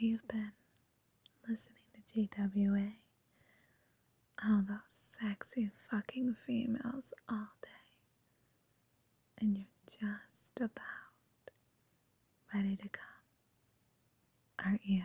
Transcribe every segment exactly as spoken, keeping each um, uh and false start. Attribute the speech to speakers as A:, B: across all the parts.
A: you've been listening to G W A, all those sexy fucking females all day, and you're just about ready to come, aren't you?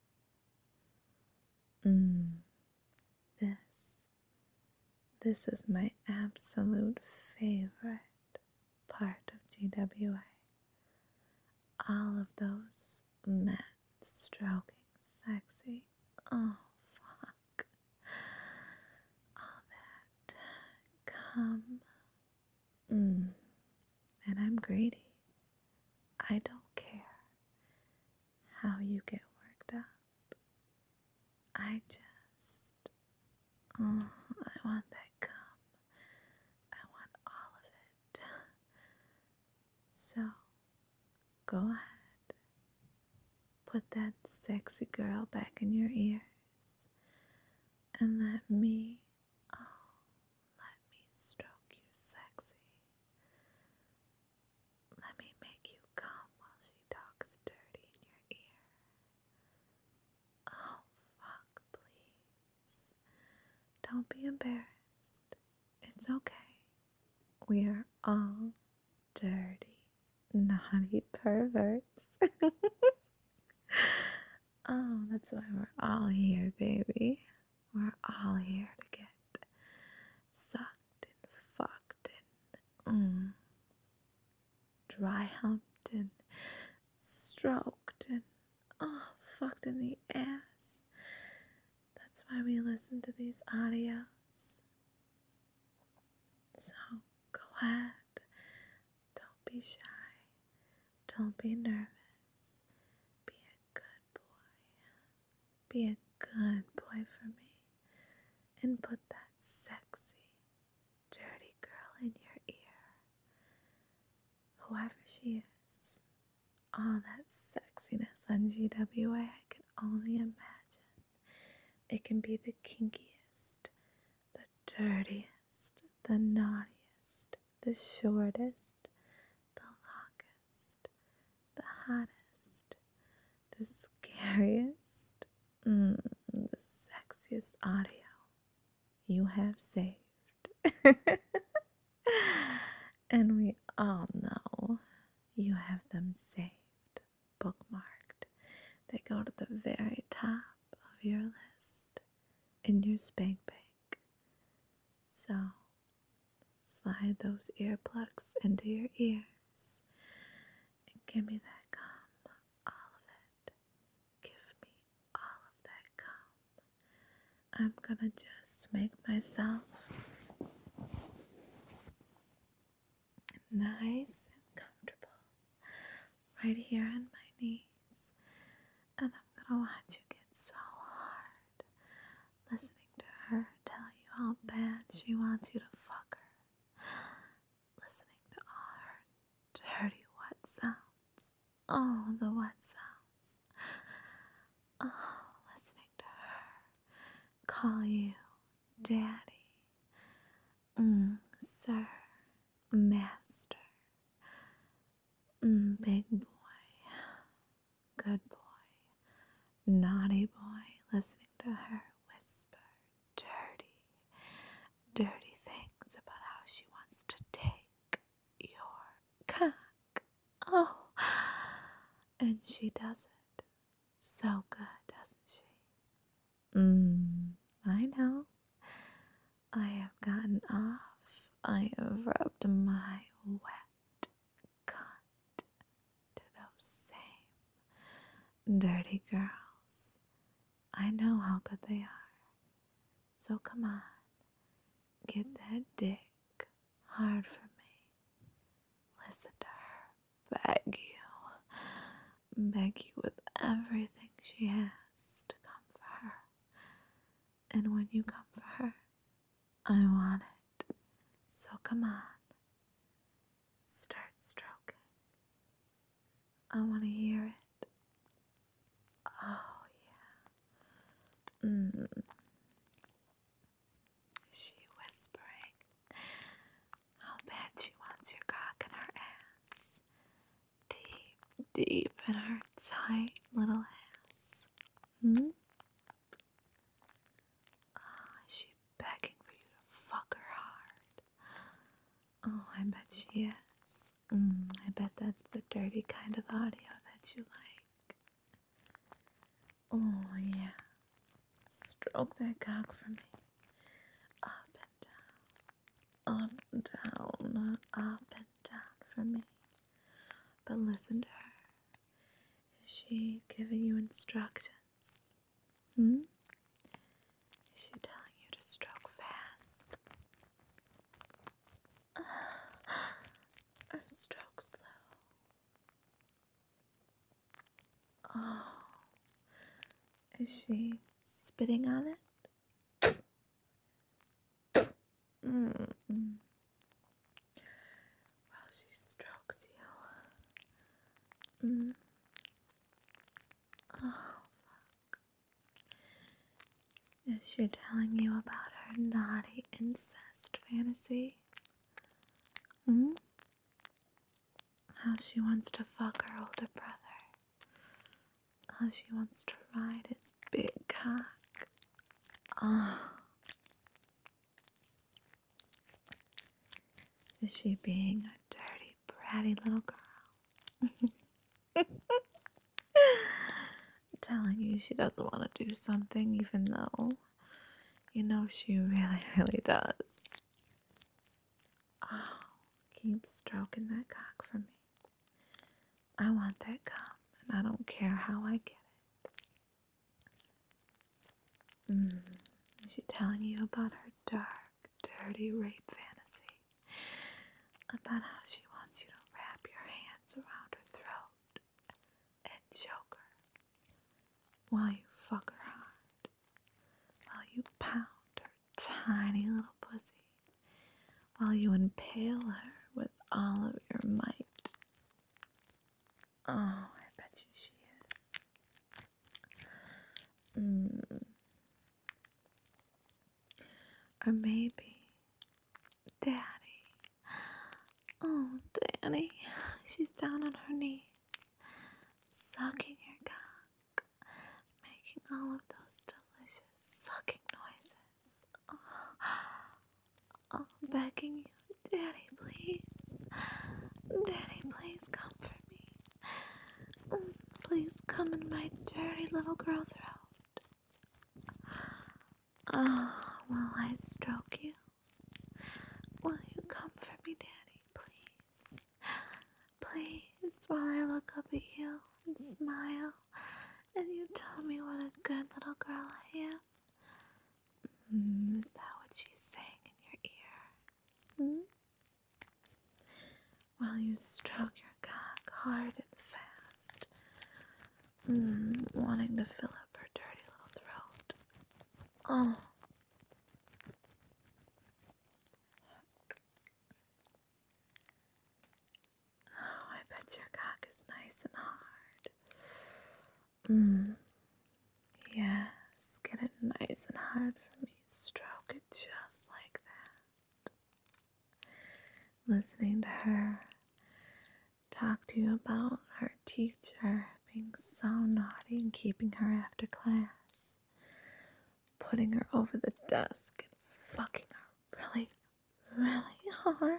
A: Mmm, this, this is my absolute favorite part of G W A. All of those men stroking sexy. Oh, fuck. All that cum. Mmm. And I'm greedy. I don't care how you get worked up. I just, oh, I want that cum. I want all of it. So, go ahead. Put that sexy girl back in your ears and let me, oh, let me stroke you sexy. Let me make you come while she talks dirty in your ear. Oh, fuck, please. Don't be embarrassed. It's okay. We are all dirty, naughty perverts. Oh, that's why we're all here, baby. We're all here to get sucked and fucked and mm, dry humped and stroked and oh, fucked in the ass. That's why we listen to these audios. So go ahead. Don't be shy. Don't be nervous. Be a good boy. Be a good boy for me. And put that sexy, dirty girl in your ear. Whoever she is. All that sexiness on G W A, I can only imagine. It can be the kinkiest, the dirtiest, the naughtiest, the shortest, the longest, the hottest, the scariest, mm, the sexiest audio you have saved. And we all know you have them saved, bookmarked. They go to the very top of your list in your spank bank. So slide those earplugs into your ears and give me that cum, all of it. Give me all of that cum. I'm gonna just make myself nice and comfortable right here on my knees, and I'm gonna watch you get so hard listening to her tell you how bad she wants you to fuck her, listening to all her dirty wet sounds. Oh, the wet sounds. Oh, listening to her call you daddy, mm, sir, master, mm, big boy, good boy, naughty boy, listening to her whisper dirty, dirty things about how she wants to take your cock. Oh, and she does it so good, doesn't she? Mmm, I know. I have gotten off. I have rubbed my wet cunt to those same dirty girls. I know how good they are. So come on, get that dick hard for me. Listen to her beg you, beg you with everything she has to come for her. And when you come for her, I want it. So come on, start stroking. I want to hear it. Oh, yeah. Mm. Is she whispering how bad she wants your cock in her ass? Deep, deep in her tight little ass. Hmm? Oh, is she begging for you to fuck her hard? Oh, I bet she is. Mm, I bet that's the dirty kind of audio that you like. Oh, yeah. Stroke that cock for me. Up and down. Up and down. Up and down for me. But listen to her. Is she giving you instructions? Hmm? Is she telling you to stroke fast? Or stroke slow? Oh. Is she spitting on it? Mm-mm. While she strokes you. Mm. Oh, fuck. Is she telling you about her naughty incest fantasy? Hmm? How she wants to fuck her older brother. How she wants to ride his big cock. Oh. Is she being a dirty, bratty little girl? Telling you she doesn't want to do something even though you know she really, really does. Oh, keep stroking that cock for me. I want that cum, and I don't care how I get it. Mm. Is she telling you about her dark, dirty rape fantasy? About how she wants you to wrap your hands around her throat and choke her while you fuck her hard, while you pound her tiny little pussy, while you impale her with all of your might. Oh, I bet you she is. Mm. Or maybe Daddy. Oh, Daddy. She's down on her knees, sucking your cock, making all of those delicious sucking noises. Oh, oh, begging you, Daddy, please. Daddy, please come for me. Mm, please come in my dirty little girl throat. Oh, while I stroke you. Will you come for me, Daddy, please? Please, while I look up at you and smile, and you tell me what a good little girl I am. Mm, is that what she's saying in your ear? Hmm? While you stroke your cock hard and fast, mm, wanting to fill up her dirty little throat. Oh. Oh, I bet your cock is nice and hard. Mmm. Yes, get it nice and hard for me. Stroke it just like that. Listening to her talk to you about her teacher being so naughty and keeping her after class. Putting her over the desk and fucking her really, really hard.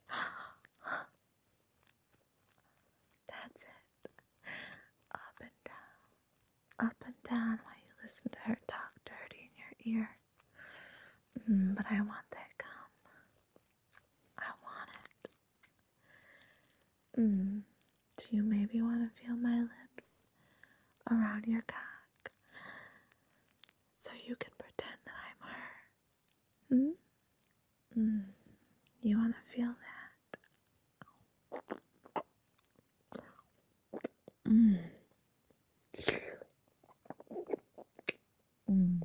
A: That's it. Up and down. Up and down while you listen to her talk dirty in your ear. Mm, but I want that cum. I want it. Mm. Do you maybe want to feel my lips around your cock so you can pretend that I'm her? Hmm? Mm. You want to feel that? Mm. Mm.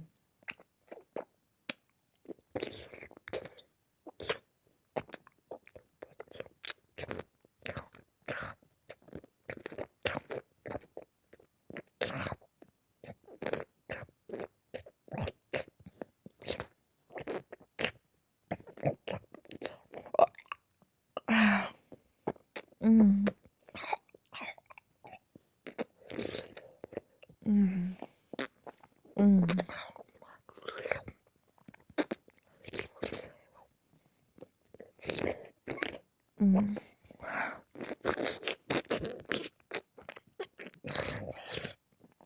A: Mm. Mm.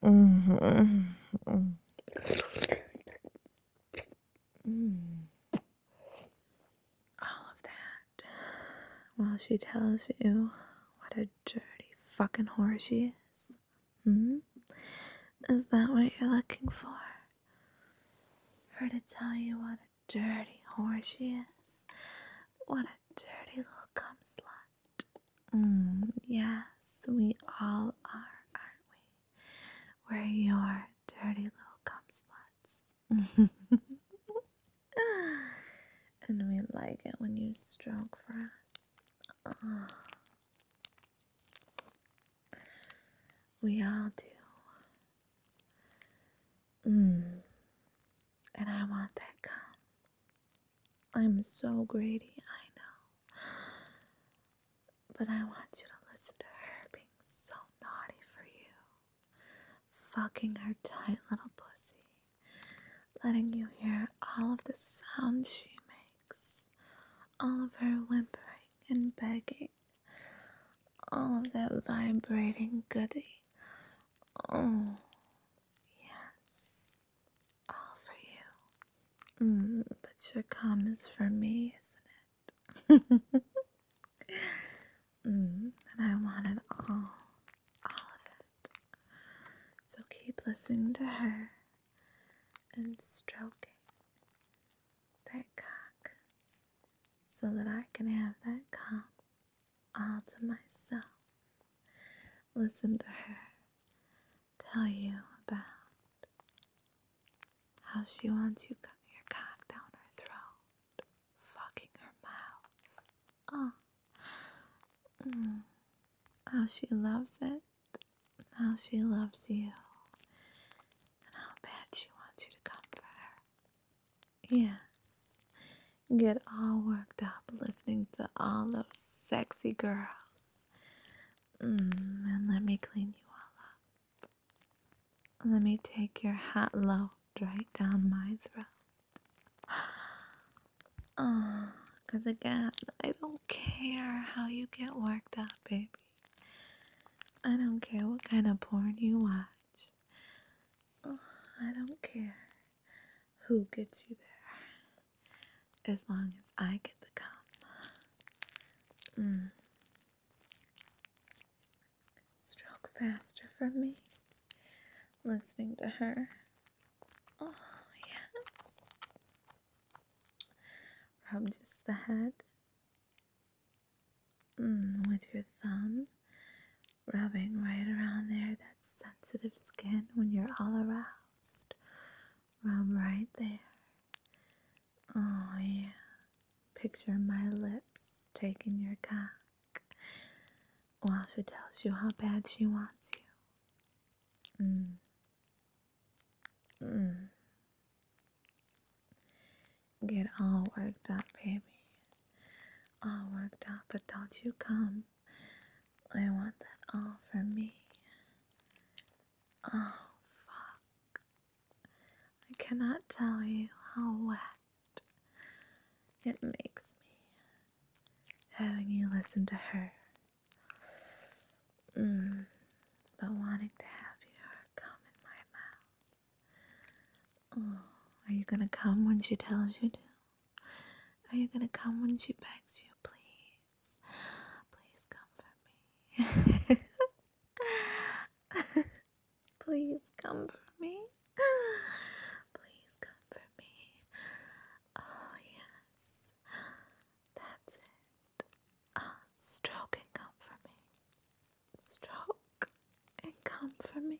A: Mm-hmm. Mm. All of that while she tells you what a dirty fucking whore she is. Hmm? Is that what you're looking for? Her to tell you what a dirty whore she is? What a dirty little cum slut. Mm, yes, we all are, aren't we? We're your dirty little cum sluts. And we like it when you stroke for us. Oh, we all do. Mm. And I want that cum. I'm so greedy, I know. But I want you to listen to her being so naughty for you. Fucking her tight little pussy. Letting you hear all of the sounds she makes. All of her whimpering and begging. All of that vibrating goodie. Oh, yes. All for you. Mm, but your cum is for me, isn't it? mm, and I want it all. All of it. So keep listening to her and stroking that cock so that I can have that cum all to myself. Listen to her tell you about how she wants you cut your cock down her throat, fucking her mouth. Oh, mm, how she loves it, how she loves you, and how bad she wants you to come for her. Yes, get all worked up listening to all those sexy girls. Mm, and let me clean you all up. Let me take your hot load right down my throat. Oh, because again, I don't care how you get worked up, baby. I don't care what kind of porn you watch. Oh, I don't care who gets you there. As long as I get the cum. Mm. Stroke faster for me. Listening to her. Oh, yes. Rub just the head. Mm, with your thumb. Rubbing right around there, that sensitive skin when you're all aroused. Rub right there. Oh, yeah. Picture my lips taking your cock while she tells you how bad she wants you. Mm. Mm. Get all worked up, baby. All worked up, but don't you come. I want that all for me. Oh, fuck. I cannot tell you how wet it makes me having you listen to her. Mm. But wanting to have your come in my mouth. Oh, are you gonna come when she tells you to? Are you gonna come when she begs you? Please, please come for me. Please come for me. Please come for me. Oh, yes. That's it. Uh, stroke and come for me. Stroke and come for me.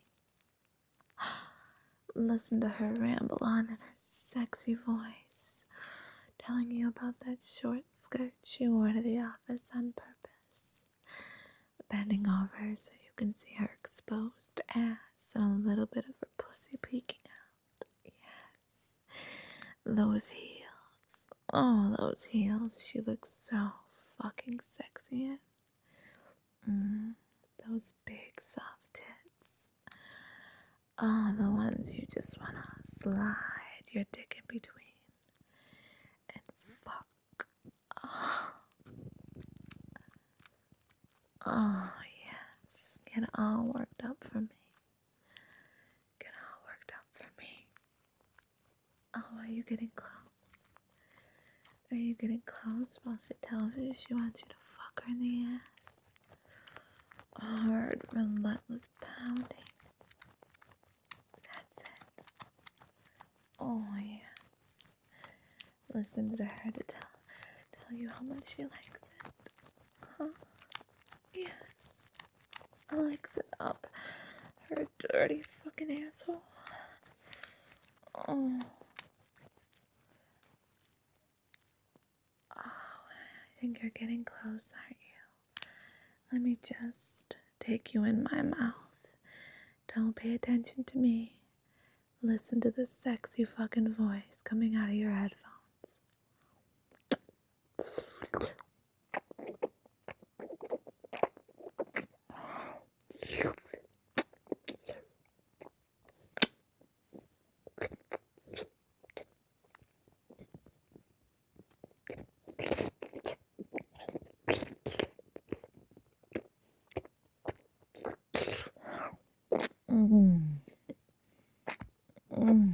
A: Listen to her ramble on in her sexy voice, telling you about that short skirt she wore to the office on purpose. Bending over so you can see her exposed ass and a little bit of her pussy peeking out. Yes. Those heels. Oh, those heels. She looks so fucking sexy in. Mm, those big soft tits. Oh, the ones you just wanna slide your dick in between and fuck. Oh, oh yes. Get all worked up for me. Oh, are you getting close? Are you getting close while she tells you she wants you to fuck her in the ass? Hard, relentless pounding. That's it. Oh, yes. Listen to her to tell, tell you how much she likes it. Huh? Yes. I likes it up her dirty fucking asshole. Oh. Oh, I think you're getting close, aren't you? Let me just take you in my mouth. Don't pay attention to me. Listen to the sexy fucking voice coming out of your headphones. Mm. Mm.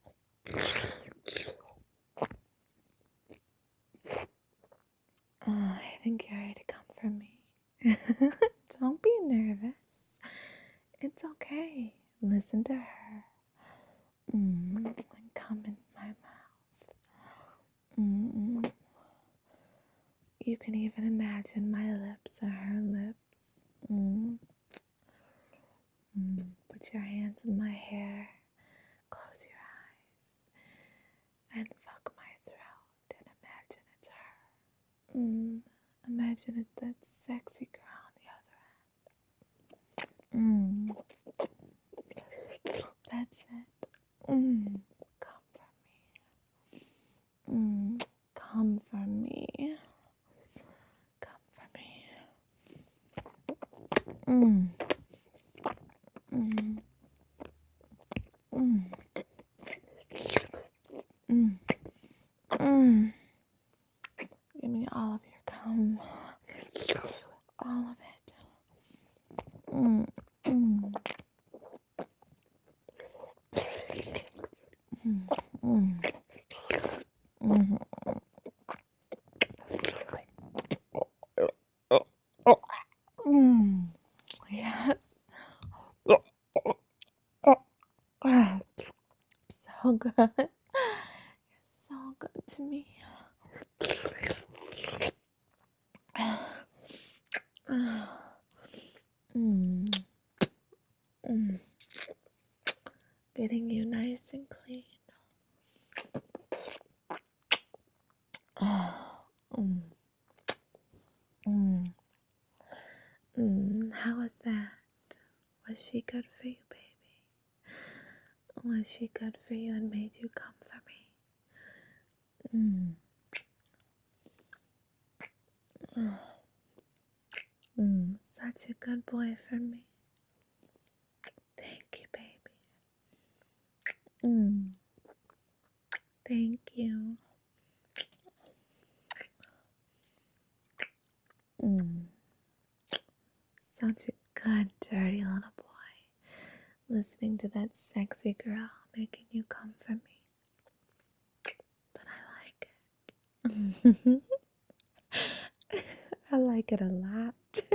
A: Oh, I think you're ready to come for me. Don't be nervous. It's okay. Listen to her. Mm. And come in my mouth. Mm. You can even imagine my lips are her lips. Mm. Mm. Put your hands in my hair. Close your eyes. And fuck my throat. And imagine it's her. Mm. Imagine it's that sexy girl on the other end. Mm. That's it. Mm. Come for me. Mm. Come for me. Come for me. Mm. Mm. Mm. Mm. Mm. Give me all of your cum. All of it. Mm. Mm. Mm. Mm. Mm. Mm. Yes. So good. You're so good to me. Mm. Mm. Getting you nice and clean. Mm. Mm. Mm. How was that? Was she good for you, baby? Was she good for you and made you come for me? Mm. Oh. Mm. Such a good boy for me. Thank you, baby. Mm. Thank you. Mm. Such a good, dirty little boy. Listening to that sexy girl making you come for me. But I like it. I like it a lot.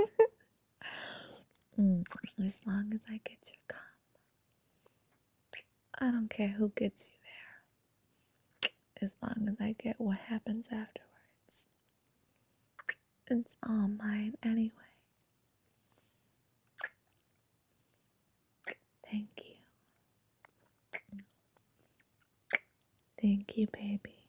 A: Mm. As long as I get your cum. I don't care who gets you there. As long as I get what happens afterwards. It's all mine anyway. Thank you. Thank you, baby.